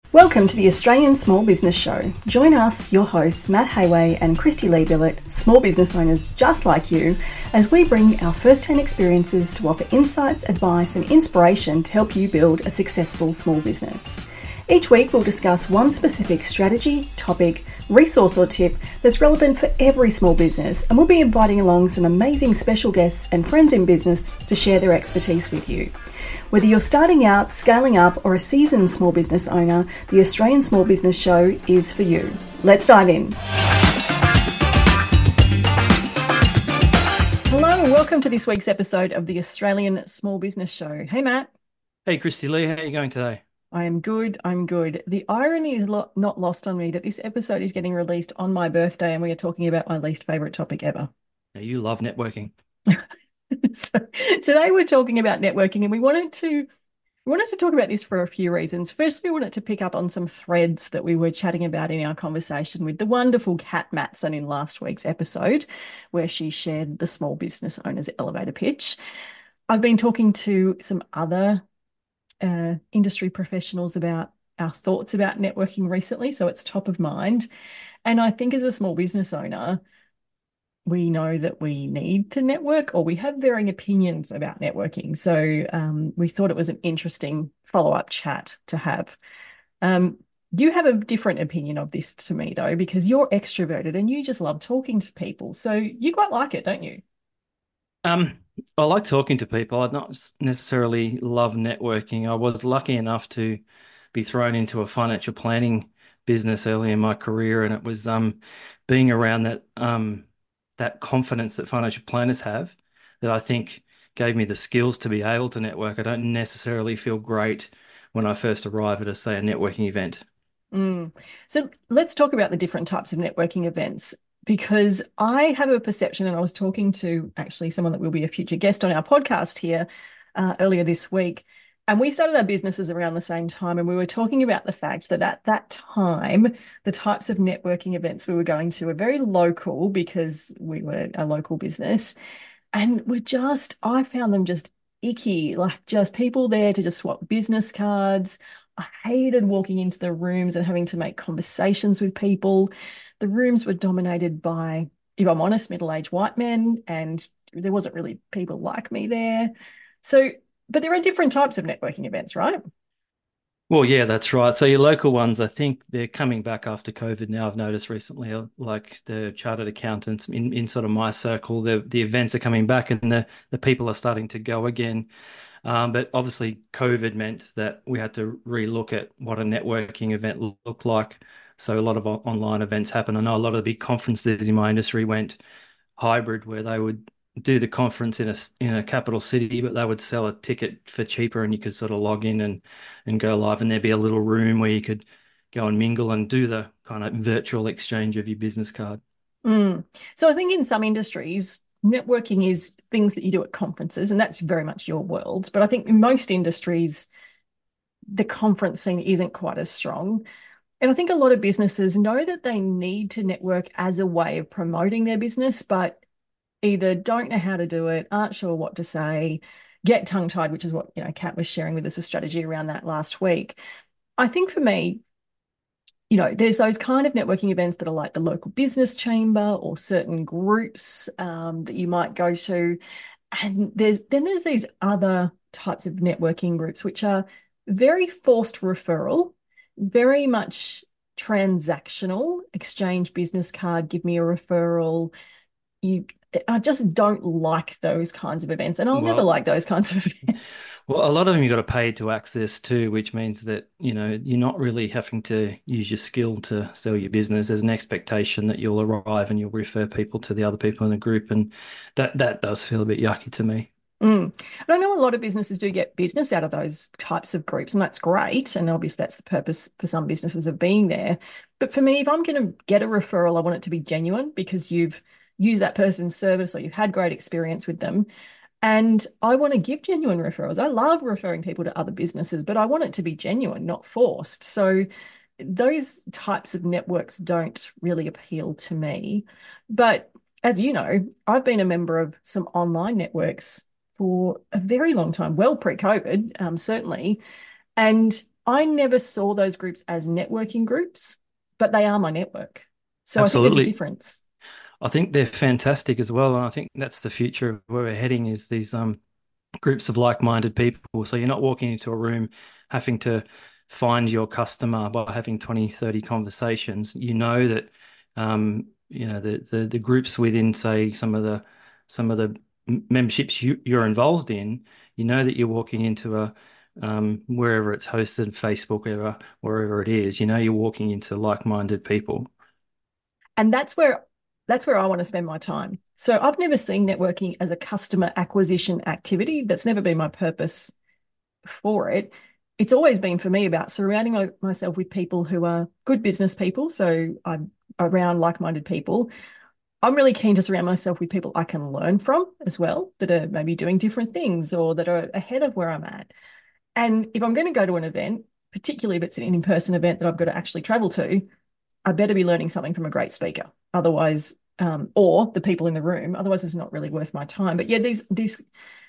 Welcome to the Australian Small Business Show. Join us, your hosts, Matt Hayway and Christy Lee Billett, small business owners just like you, as we bring our first-hand experiences to offer insights, advice and inspiration to help you build a successful small business. Each week we'll discuss one specific strategy, topic, resource or tip that's relevant for every small business, and we'll be inviting along some amazing special guests and friends in business to share their expertise with you. Whether you're starting out, scaling up, or a seasoned small business owner, the Australian Small Business Show is for you. Let's dive in. Hello and welcome to this week's episode of the Australian Small Business Show. Hey, Matt. Hey, Christy Lee, how are you going today? I am good. I'm good. The irony is not lost on me that this episode is getting released on my birthday and we are talking about my least favourite topic ever. Now, you love networking. So today we're talking about networking, and we wanted to talk about this for a few reasons. First, we wanted to pick up on some threads that we were chatting about in our conversation with the wonderful Kat Matson in last week's episode, where she shared the small business owner's elevator pitch. I've been talking to some other industry professionals about our thoughts about networking recently, so it's top of mind. And I think as a small business owner, we know that we need to network, or we have varying opinions about networking. So we thought it was an interesting follow-up chat to have. You have a different opinion of this to me, though, because you're extroverted and you just love talking to people. So you quite like it, don't you? I like talking to people. I don't necessarily love networking. I was lucky enough to be thrown into a financial planning business early in my career, and it was being around that confidence that financial planners have that I think gave me the skills to be able to network. I don't necessarily feel great when I first arrive at say, a networking event. So let's talk about the different types of networking events, because I have a perception, and I was talking to actually someone that will be a future guest on our podcast here earlier this week. And we started our businesses around the same time, and we were talking about the fact that at that time, the types of networking events we were going to were very local because we were a local business. And I found them just icky, like just people there to just swap business cards. I hated walking into the rooms and having to make conversations with people. The rooms were dominated by, if I'm honest, middle-aged white men, and there wasn't really people like me there. So, but there are different types of networking events, right? Well, yeah, that's right. So your local ones, I think they're coming back after COVID now. I've noticed recently, like the chartered accountants in sort of my circle, the events are coming back and the people are starting to go again. But obviously, COVID meant that we had to relook at what a networking event looked like. So a lot of online events happen. I know a lot of the big conferences in my industry went hybrid, where they would do the conference in a capital city, but they would sell a ticket for cheaper, and you could sort of log in and go live, and there'd be a little room where you could go and mingle and do the kind of virtual exchange of your business card. Mm. So I think in some industries, networking is things that you do at conferences, and that's very much your world. But I think in most industries, the conference scene isn't quite as strong. And I think a lot of businesses know that they need to network as a way of promoting their business, but either don't know how to do it, aren't sure what to say, get tongue-tied, which is what, Kat was sharing with us a strategy around that last week. I think for me, there's those kind of networking events that are like the local business chamber or certain groups that you might go to. And there's these other types of networking groups, which are very forced referral, very much transactional, exchange business card, give me a referral. You, I just don't like those kinds of events, and I'll never Well, like those kinds of events. Well, a lot of them you got to pay to access too, which means that, you're not really having to use your skill to sell your business. There's an expectation that you'll arrive and you'll refer people to the other people in the group, and that does feel a bit yucky to me. And I know a lot of businesses do get business out of those types of groups, and that's great. And obviously, that's the purpose for some businesses of being there. But for me, if I'm going to get a referral, I want it to be genuine because you've used that person's service or you've had great experience with them. And I want to give genuine referrals. I love referring people to other businesses, but I want it to be genuine, not forced. So those types of networks don't really appeal to me. But as you know, I've been a member of some online networks for a very long time, well pre-COVID, certainly. And I never saw those groups as networking groups, but they are my network. So I think there's a Absolutely. difference. I think they're fantastic as well. And I think that's the future of where we're heading is these groups of like-minded people. So you're not walking into a room having to find your customer by having 20, 30 conversations. You know that the groups within, say, some of the memberships you're involved in, you know that you're walking into a wherever it's hosted, Facebook, wherever it is, you know you're walking into like-minded people. And that's where I want to spend my time. So I've never seen networking as a customer acquisition activity. That's never been my purpose for it. It's always been for me about surrounding myself with people who are good business people. So I'm around like-minded people. I'm really keen to surround myself with people I can learn from as well, that are maybe doing different things or that are ahead of where I'm at. And if I'm going to go to an event, particularly if it's an in-person event that I've got to actually travel to, I better be learning something from a great speaker. Otherwise, or the people in the room. Otherwise, it's not really worth my time. But yeah, these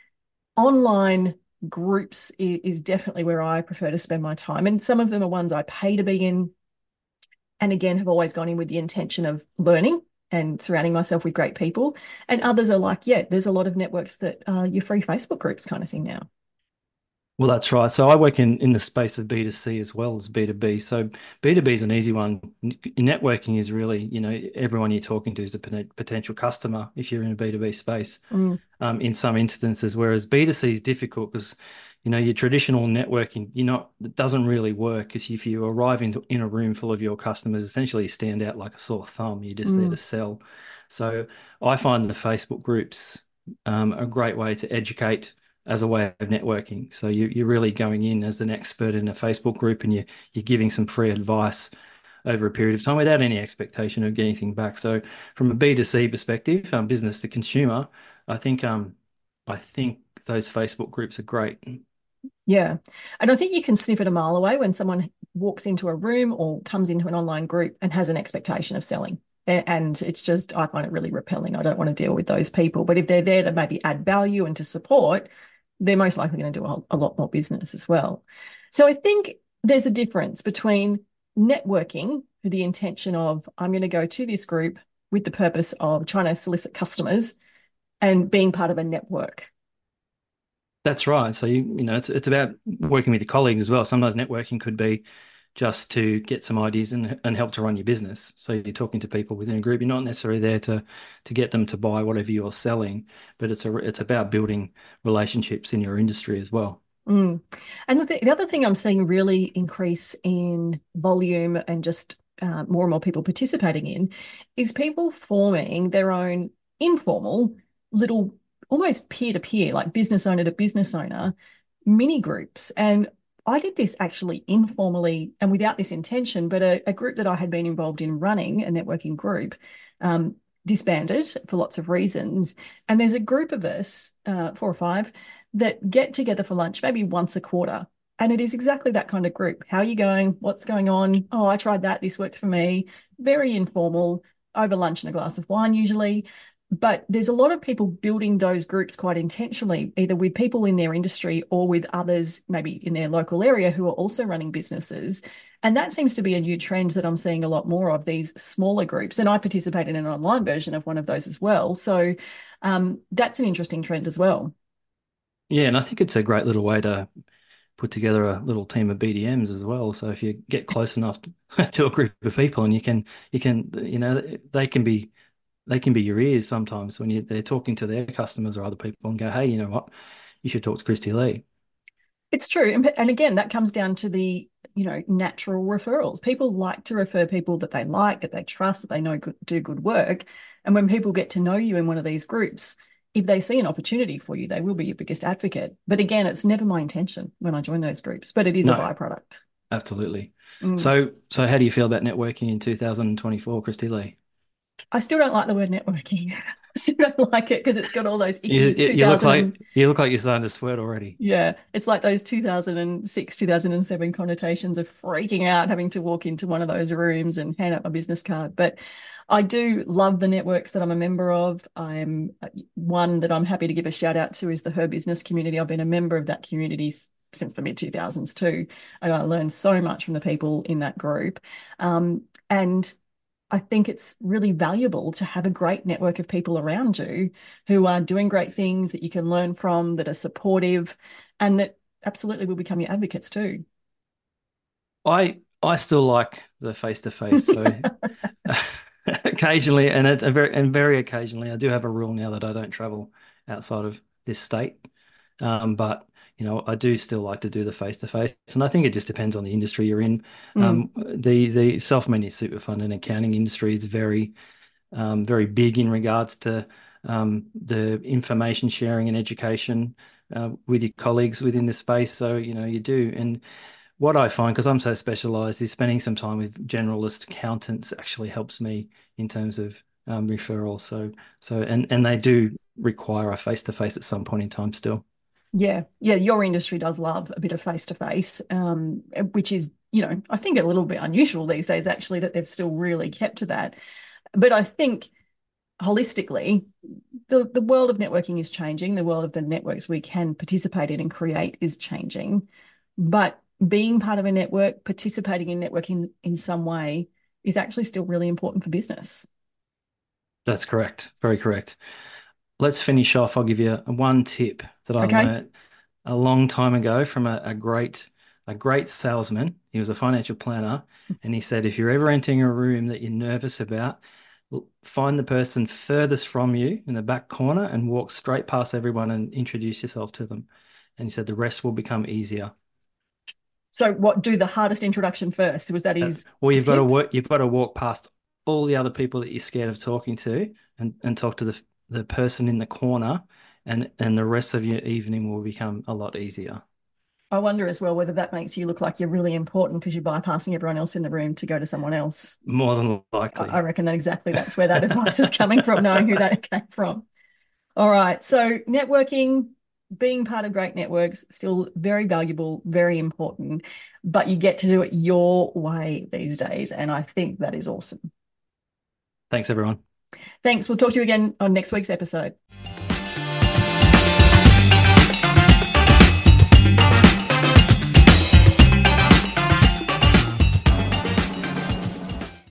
online groups is definitely where I prefer to spend my time. And some of them are ones I pay to be in, and again have always gone in with the intention of learning and surrounding myself with great people. And others are like, yeah, there's a lot of networks that are your free Facebook groups kind of thing now. Well, that's right. So I work in the space of B2C as well as B2B. So B2B is an easy one. Networking is really, everyone you're talking to is a potential customer if you're in a B2B space, Mm, in some instances, whereas B2C is difficult because, your traditional networking, it doesn't really work because if you arrive in a room full of your customers, essentially you stand out like a sore thumb. You're just there to mm. sell. So I find the Facebook groups a great way to educate as a way of networking. So you're really going in as an expert in a Facebook group and you're giving some free advice over a period of time without any expectation of getting anything back. So from a B2C perspective, business to consumer, I think I think those Facebook groups are great. Yeah. And I think you can sniff it a mile away when someone walks into a room or comes into an online group and has an expectation of selling. And it's just, I find it really repelling. I don't want to deal with those people. But if they're there to maybe add value and to support, they're most likely going to do a lot more business as well. So I think there's a difference between networking with the intention of, I'm going to go to this group with the purpose of trying to solicit customers and being part of a network. That's right. So it's about working with your colleagues as well. Sometimes networking could be just to get some ideas and help to run your business. So you're talking to people within a group. You're not necessarily there to get them to buy whatever you're selling, but it's about building relationships in your industry as well. Mm. And the other thing I'm seeing really increase in volume and just more and more people participating in is people forming their own informal little, almost peer-to-peer, like business owner to business owner mini groups. And I did this actually informally and without this intention, but a group that I had been involved in running, a networking group, um, disbanded for lots of reasons. And there's a group of us, 4 or 5, that get together for lunch maybe once a quarter. And it is exactly that kind of group. How are you going? What's going on? Oh, I tried that. This worked for me. Very informal, over lunch and a glass of wine usually. But there's a lot of people building those groups quite intentionally, either with people in their industry or with others, maybe in their local area, who are also running businesses. And that seems to be a new trend that I'm seeing a lot more of, these smaller groups. And I participate in an online version of one of those as well. So that's an interesting trend as well. Yeah, and I think it's a great little way to put together a little team of BDMs as well. So if you get close enough to a group of people and they can be your ears sometimes when they're talking to their customers or other people and go, hey, you know what? You should talk to Christy Lee. It's true. And again, that comes down to the, natural referrals. People like to refer people that they like, that they trust, that they know do good work. And when people get to know you in one of these groups, if they see an opportunity for you, they will be your biggest advocate. But again, it's never my intention when I join those groups, but it is a No, byproduct. absolutely. Mm. So how do you feel about networking in 2024, Christy Lee? I still don't like the word networking. I still don't like it because it's got all those You, icky you look 2000 like you look like you're starting to sweat already. yeah, it's like those 2006, 2007 connotations of freaking out, having to walk into one of those rooms and hand out my business card. But I do love the networks that I'm a member of. I'm one that I'm happy to give a shout out to is the Her Business community. I've been a member of that community since the mid 2000s too. And I learned so much from the people in that group. And I think it's really valuable to have a great network of people around you who are doing great things that you can learn from, that are supportive, and that absolutely will become your advocates too. I still like the face to face. So occasionally, and very occasionally, I do have a rule now that I don't travel outside of this state. But I do still like to do the face to face, and I think it just depends on the industry you're in. Mm, The self-managed super fund and accounting industry is very big in regards to the information sharing and education with your colleagues within the space. So you do. And what I find, because I'm so specialized, is spending some time with generalist accountants actually helps me in terms of referrals. And they do require a face to face at some point in time still. yeah, yeah, your industry does love a bit of face to face, which is, I think a little bit unusual these days, actually, that they've still really kept to that. But I think holistically, the world of networking is changing. The world of the networks we can participate in and create is changing. But being part of a network, participating in networking in some way is actually still really important for business. That's correct. Very correct. Let's finish off. I'll give you one tip that I Okay. learned a long time ago from a great salesman. He was a financial planner, and he said, if you're ever entering a room that you're nervous about, find the person furthest from you in the back corner and walk straight past everyone and introduce yourself to them. And he said the rest will become easier. So what, do the hardest introduction first? Was that his Well, tip? you've got to walk past all the other people that you're scared of talking to and talk to the person in the corner, and the rest of your evening will become a lot easier. I wonder as well whether that makes you look like you're really important because you're bypassing everyone else in the room to go to someone else. More than I likely. reckon that exactly that's where that advice was coming from, knowing who that came from. All right. So networking, being part of great networks, still very valuable, very important, but you get to do it your way these days. And I think that is awesome. Thanks, everyone. Thanks. We'll talk to you again on next week's episode.